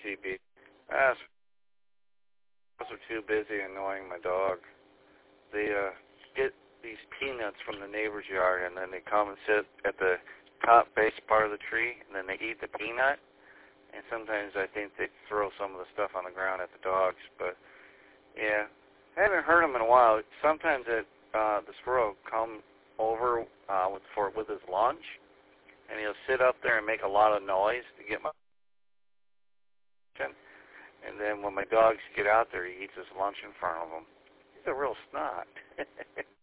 CB. I was too busy annoying my dog. They get these peanuts from the neighbor's yard, and then they come and sit at the top base part of the tree, and then they eat the peanut. And sometimes I think they throw some of the stuff on the ground at the dogs. But, yeah, I haven't heard them in a while. Sometimes the squirrel will come over with his lunch, and he'll sit up there and make a lot of noise to get my attention. And then when my dogs get out there, he eats his lunch in front of them. He's a real snot.